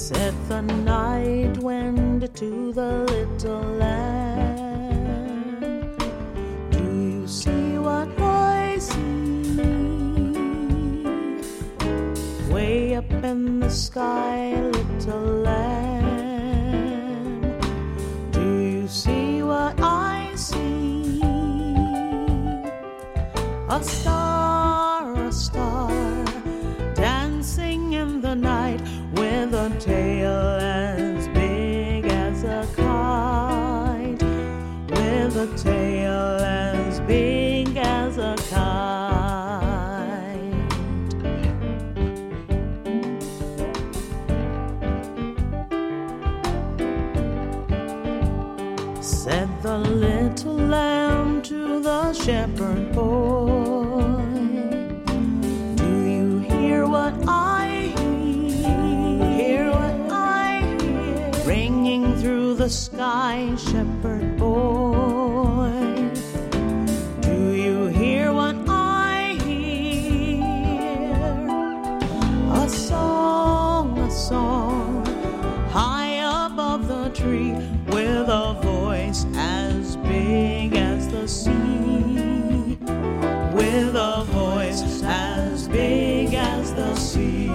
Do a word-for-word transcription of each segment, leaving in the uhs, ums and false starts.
Said the night wind to the little lamb, do you see what I see? Way up in the sky, little lamb, do you see what I see? A star, a star, dancing in the night with a tail as big as a kite, with a tail as big as a kite. Said the little lamb to the shepherd boy, do you hear what I hear? Ringing through the sky, shepherd boy, do you hear what I hear? A song, a song, high above the tree, with a voice as big as the sea, with a voice as big as the sea.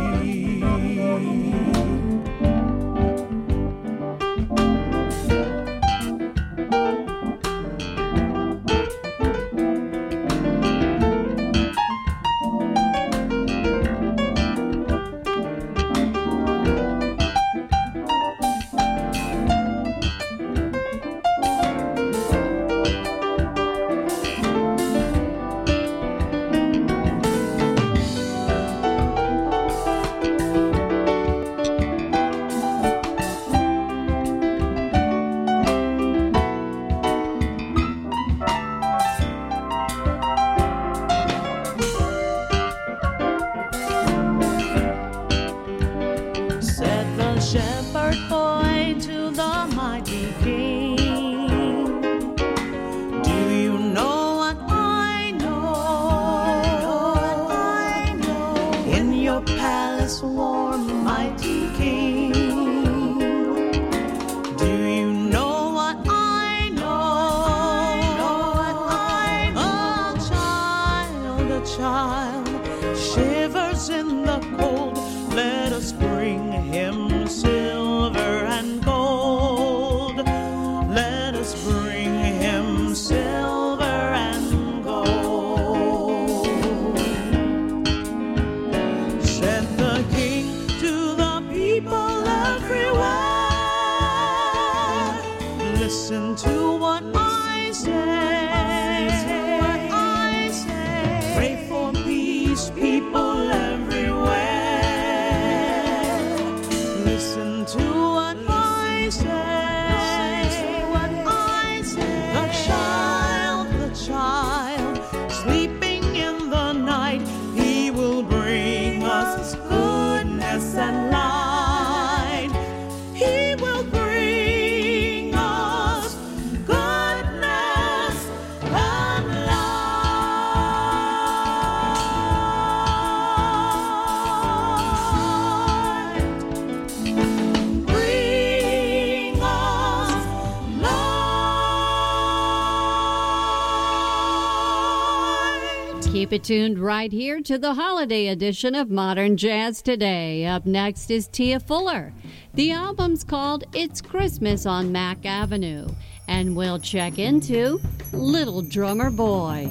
Keep it tuned right here to the holiday edition of Modern Jazz Today. Up next is Tia Fuller. The album's called It's Christmas on Mack Avenue. And we'll check into Little Drummer Boy.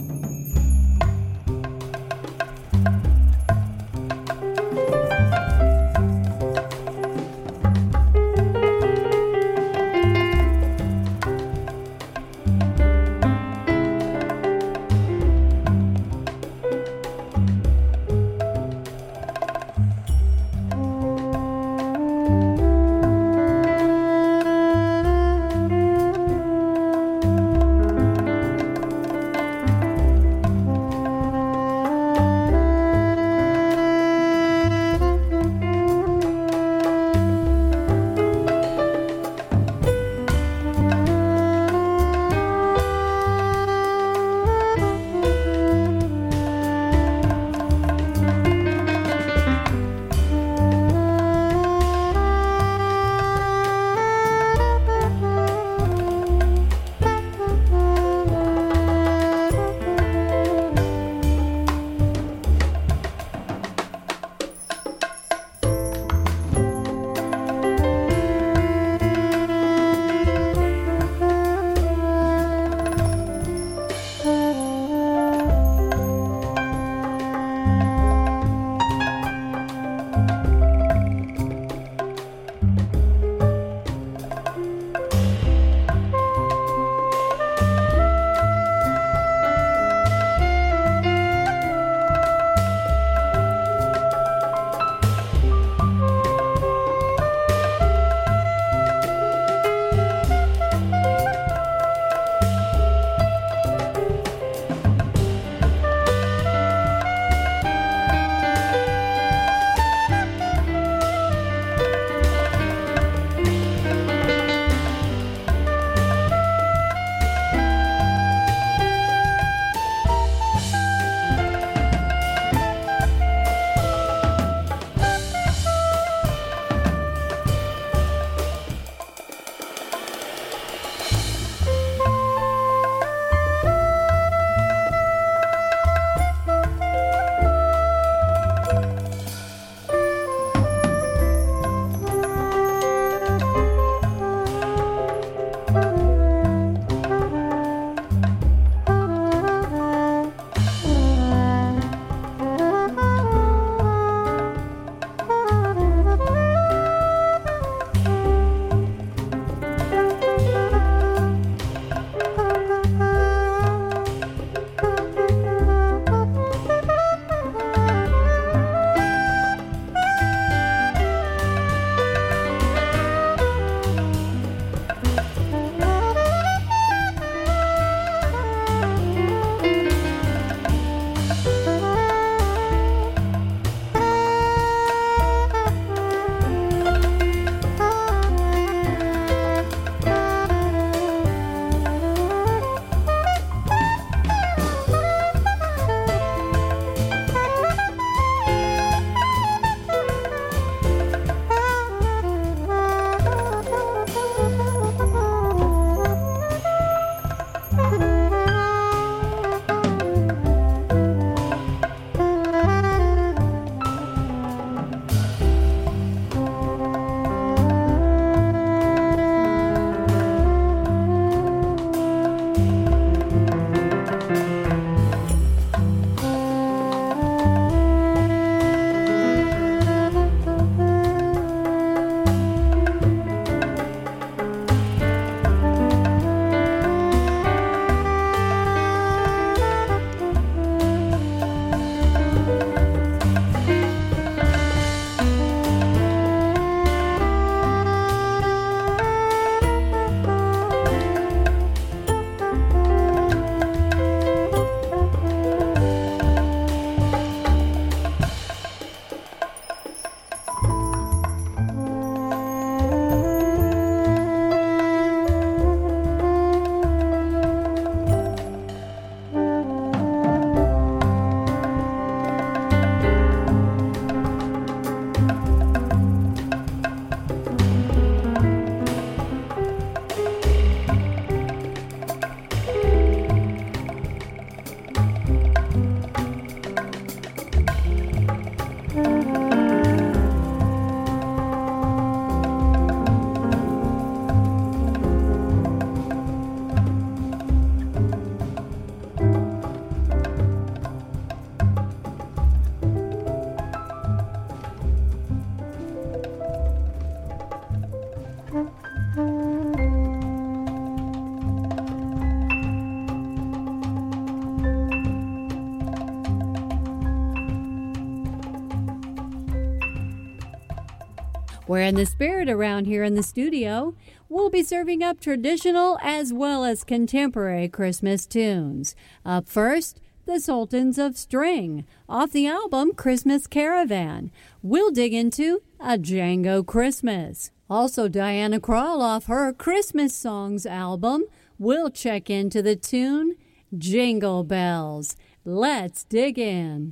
We're in the spirit around here in the studio. We'll be serving up traditional as well as contemporary Christmas tunes. Up first, the Sultans of String, off the album Christmas Caravan. We'll dig into A Django Christmas. Also, Diana Krall off her Christmas Songs album. We'll check into the tune Jingle Bells. Let's dig in.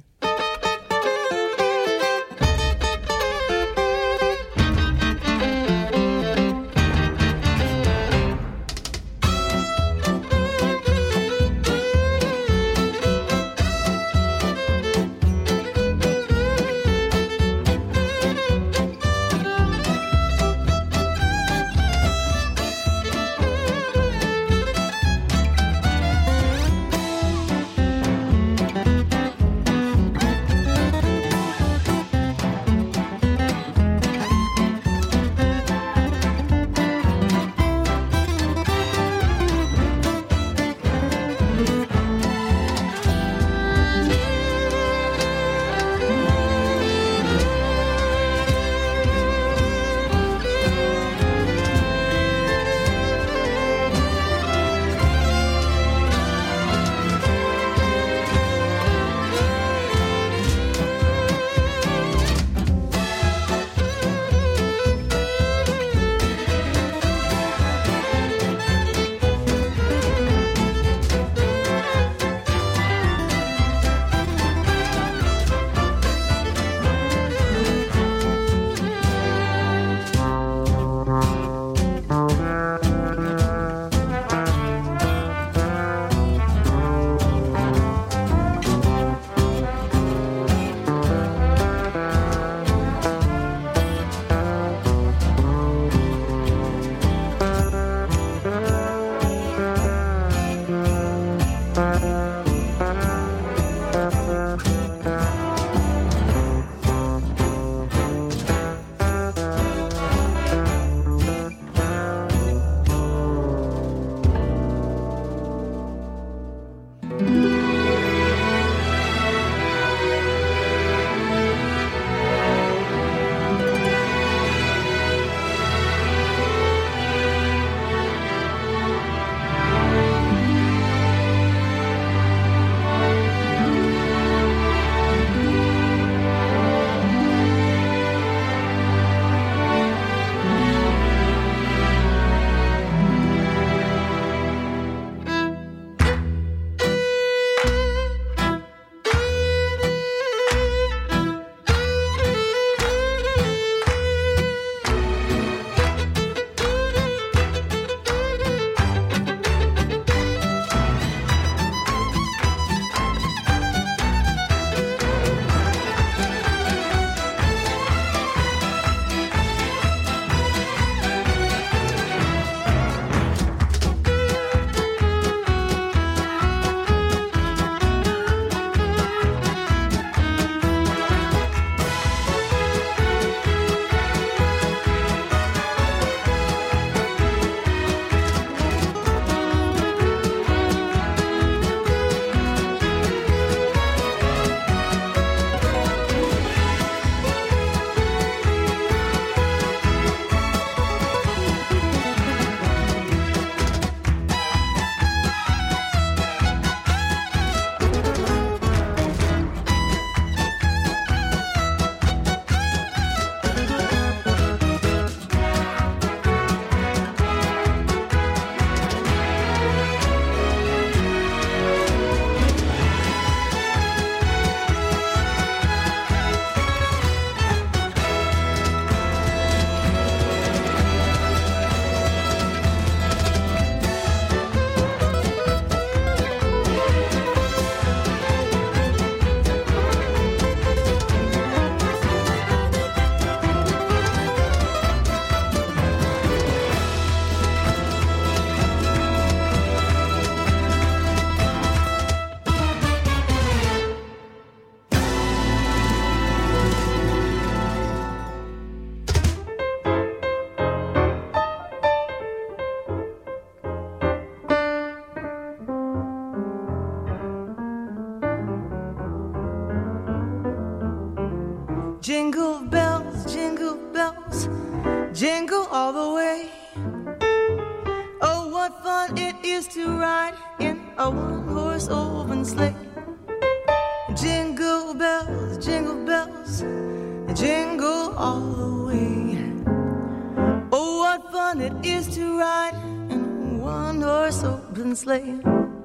Jingle bells, jingle bells, jingle all the way. Oh, what fun it is to ride in a one-horse open sleigh. Jingle bells, jingle bells, jingle all the way. Oh, what fun it is to ride in a one-horse open sleigh.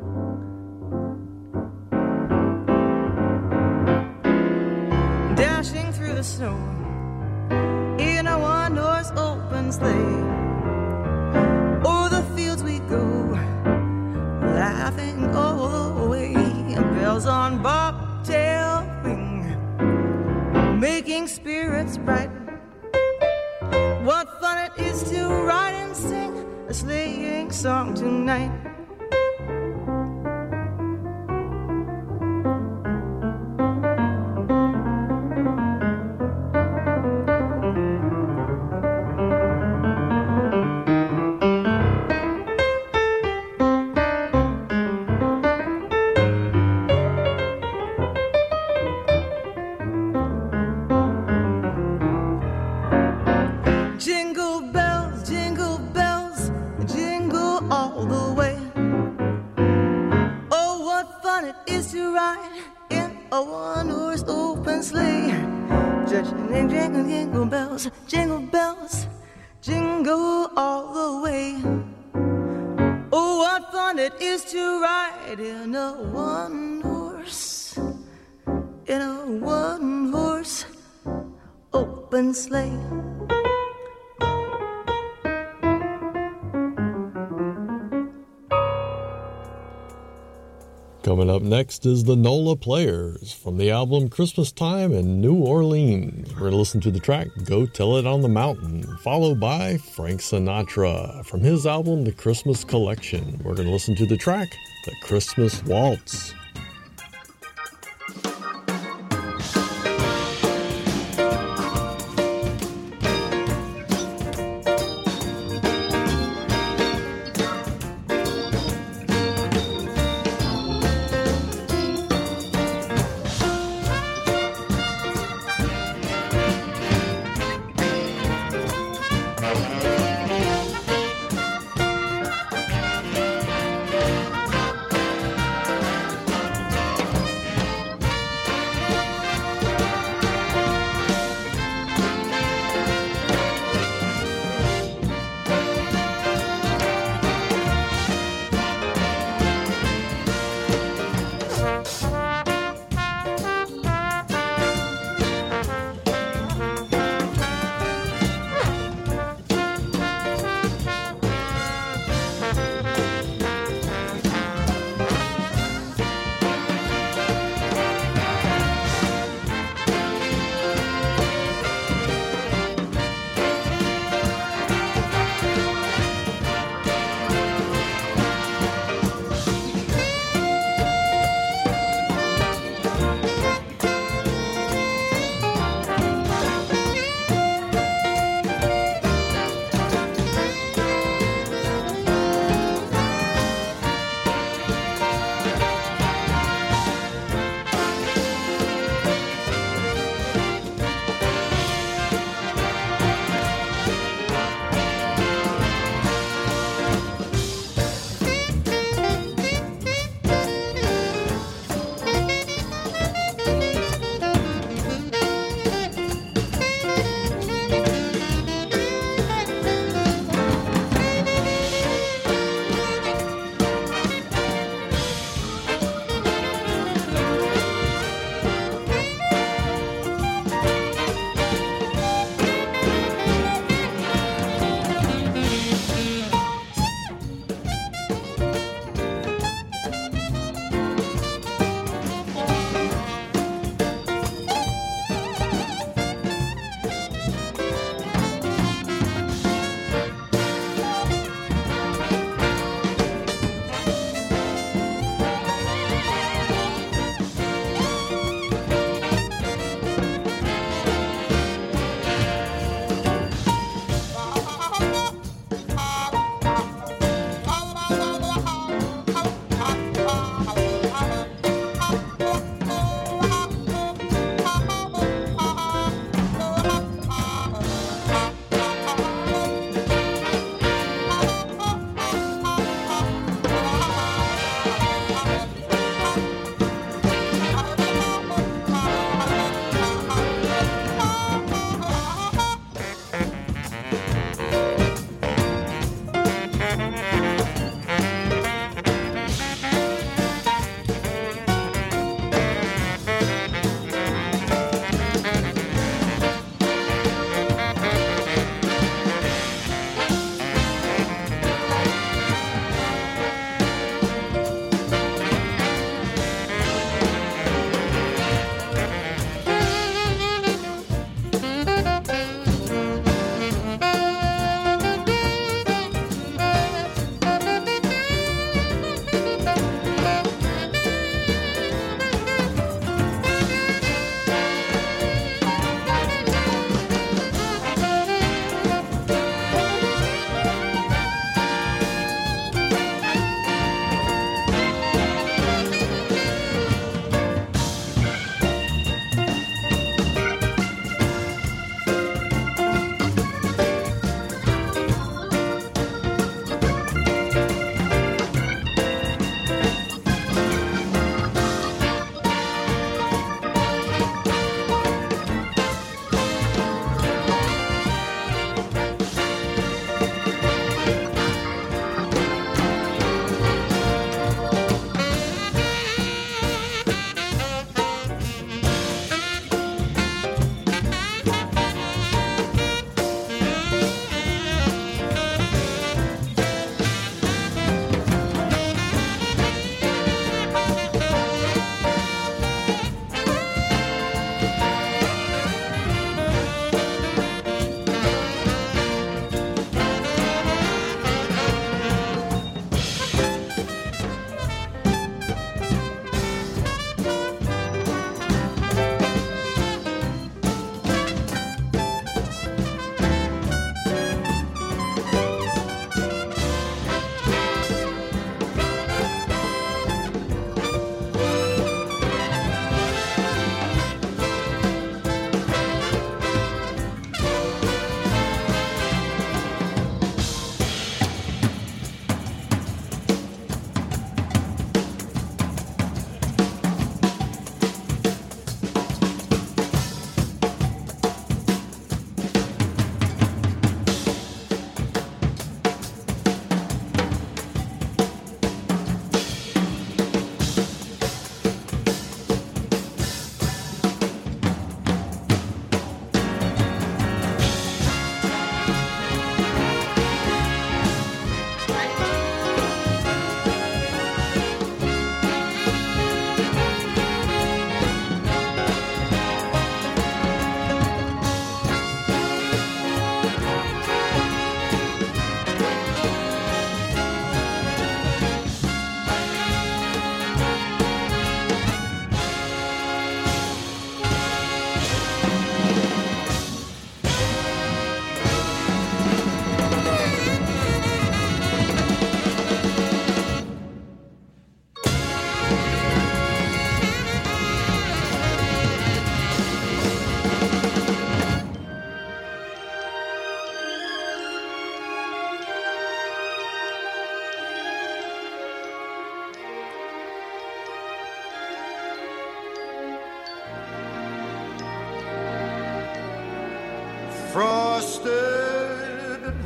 Dashing through the snow in a one-horse open sleigh. O'er the fields we go, laughing all the way. Bells on bobtail ring, making spirits bright. What fun it is to ride and sing a sleighing song tonight. Jingle bells, jingle bells, jingle all the way. Oh, what fun it is to ride in a one-horse, in a one-horse open sleigh. Coming up next is the NOLA Players from the album Christmas Time in New Orleans. We're going to listen to the track Go Tell It on the Mountain, followed by Frank Sinatra from his album The Christmas Collection. We're going to listen to the track The Christmas Waltz.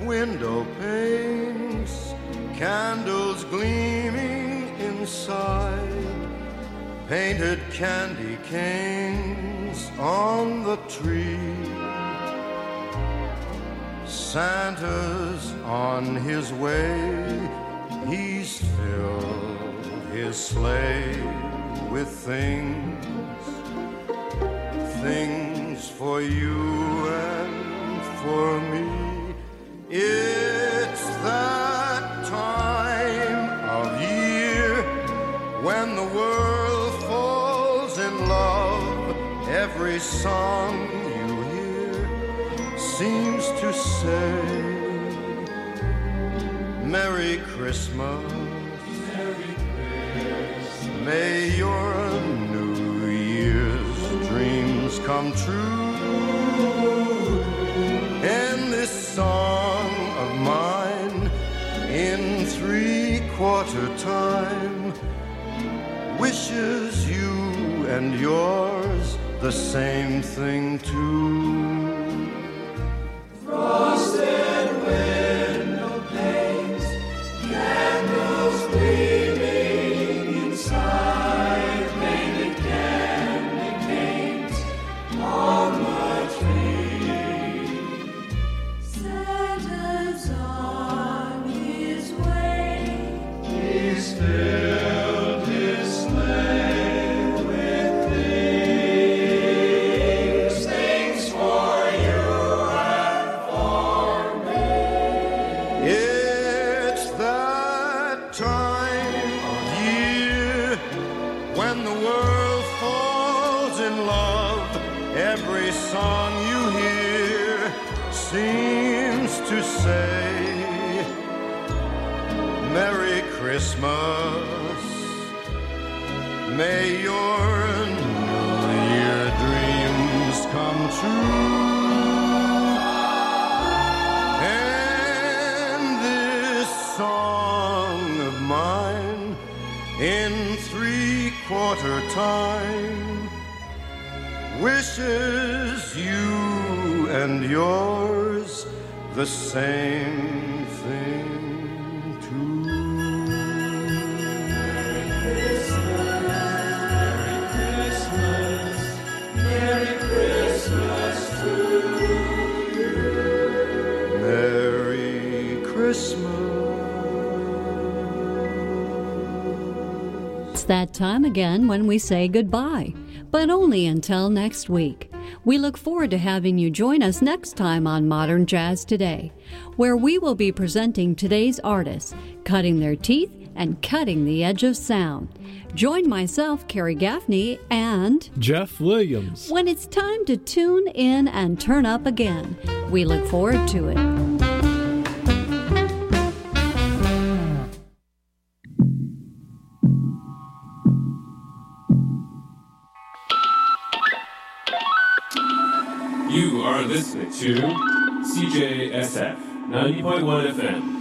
window panes, candles gleaming inside, painted candy canes on the tree. Santa's on his way, he's filled his sleigh with things, things for you and for me. It's that time of year when the world falls in love. Every song you hear seems to say, Merry Christmas, Merry Christmas. May your New Year's dreams come true. And this song of mine, in three-quarter time, wishes you and yours the same thing too. Frosted window panes, candles gleaming inside, painted candy canes on the tree. Santa's on his way, he's filled his sleigh with things, things for you and for me. It's that time of year when the world falls in love. Every song you hear seems to say, Merry Christmas, may your New Year dreams come true. And this song of mine, in three-quarter time, wishes you and yours the same thing too. Merry Christmas to you. Merry Christmas. It's that time again when we say goodbye, but only until next week. We look forward to having you join us next time on Modern Jazz Today, where we will be presenting today's artists, cutting their teeth and cutting the edge of sound. Join myself, Carrie Gaffney, and Jeff Williams when it's time to tune in and turn up again. We look forward to it. You are listening to C J S F ninety point one F M.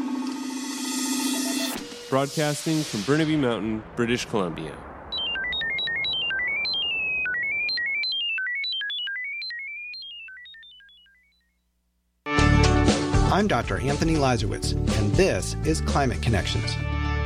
Broadcasting from Burnaby Mountain, British Columbia. I'm Doctor Anthony Lazarowitz, and this is Climate Connections.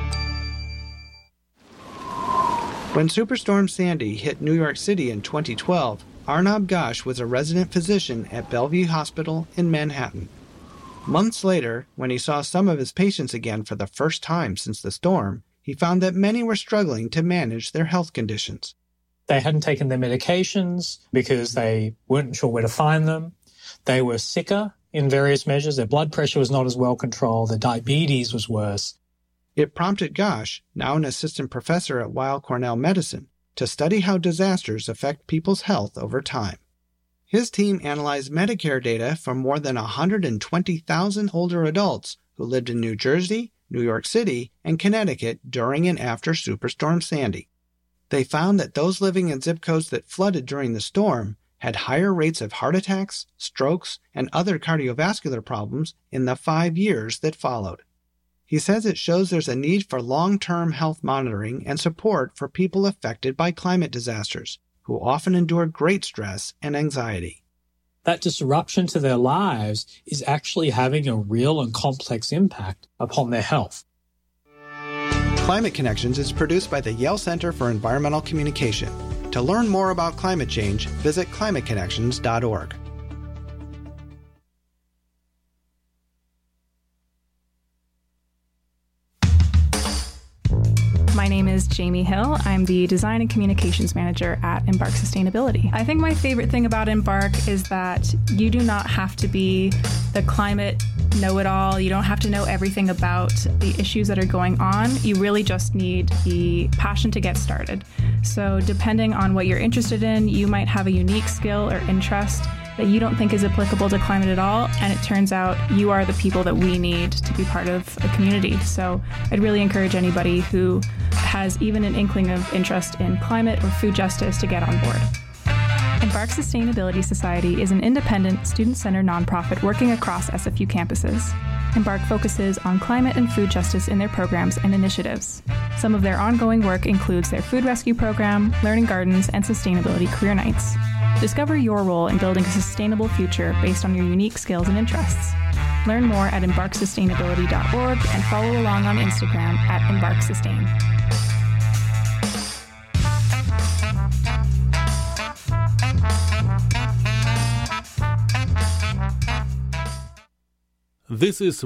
When Superstorm Sandy hit New York City in twenty twelve, Arnab Ghosh was a resident physician at Bellevue Hospital in Manhattan. Months later, when he saw some of his patients again for the first time since the storm, he found that many were struggling to manage their health conditions. They hadn't taken their medications because they weren't sure where to find them. They were sicker in various measures. Their blood pressure was not as well controlled. Their diabetes was worse. It prompted Ghosh, now an assistant professor at Weill Cornell Medicine, to study how disasters affect people's health over time. His team analyzed Medicare data from more than one hundred twenty thousand older adults who lived in New Jersey, New York City, and Connecticut during and after Superstorm Sandy. They found that those living in zip codes that flooded during the storm had higher rates of heart attacks, strokes, and other cardiovascular problems in the five years that followed. He says it shows there's a need for long-term health monitoring and support for people affected by climate disasters, who often endure great stress and anxiety. that disruption to their lives is actually having a real and complex impact upon their health. Climate Connections is produced by the Yale Center for Environmental Communication. To learn more about climate change, visit climate connections dot org. My name is Jamie Hill. I'm the Design and Communications Manager at Embark Sustainability. I think my favorite thing about Embark is that you do not have to be the climate know-it-all. You don't have to know everything about the issues that are going on. You really just need the passion to get started. So depending on what you're interested in, you might have a unique skill or interest that you don't think is applicable to climate at all, and it turns out you are the people that we need to be part of a community. So I'd really encourage anybody who has even an inkling of interest in climate or food justice to get on board. Embark Sustainability Society is an independent, student-centered nonprofit working across S F U campuses. Embark focuses on climate and food justice in their programs and initiatives. Some of their ongoing work includes their food rescue program, learning gardens, and sustainability career nights. Discover your role in building a sustainable future based on your unique skills and interests. Learn more at embark sustainability dot org and follow along on Instagram at embarksustain. This is